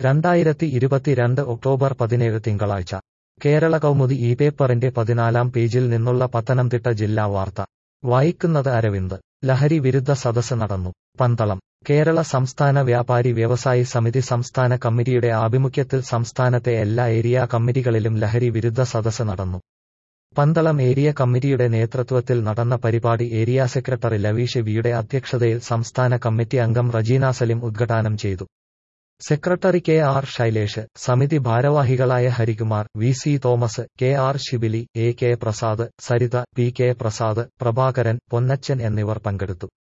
2022 October 17 തിങ്കളാഴ്ച കേരള കൗമുദി ഈ പേപ്പറിന്റെ 14-ാം പേജിൽ നിന്നുള്ള പത്തനംതിട്ട ജില്ലാ വാർത്ത വായിക്കുന്നത് അരവിന്ദ്. ലഹരി വിരുദ്ധ സദസ്സ് നടന്നു. പന്തളം. കേരള സംസ്ഥാന വ്യാപാരി വ്യവസായി സമിതി സംസ്ഥാന കമ്മിറ്റിയുടെ ആഭിമുഖ്യത്തിൽ സംസ്ഥാനത്തെ എല്ലാ ഏരിയ കമ്മിറ്റികളിലും ലഹരി വിരുദ്ധ സദസ്സ് നടന്നു. പന്തളം ഏരിയ കമ്മിറ്റിയുടെ നേതൃത്വത്തിൽ നടന്ന പരിപാടി ഏരിയ സെക്രട്ടറി ലവീഷ് വിയുടെ അധ്യക്ഷതയിൽ സംസ്ഥാന കമ്മിറ്റി അംഗം റജീന സലിം ഉദ്ഘാടനം ചെയ്തു. സെക്രട്ടറി കെ ആർ ശൈലേഷ്, സമിതി ഭാരവാഹികളായ Harikumar, V C Thomas, K R Shibili, A K Prasad, Saritha, P K Prasad, Prabhakaran, Ponnachan എന്നിവർ പങ്കെടുത്തു.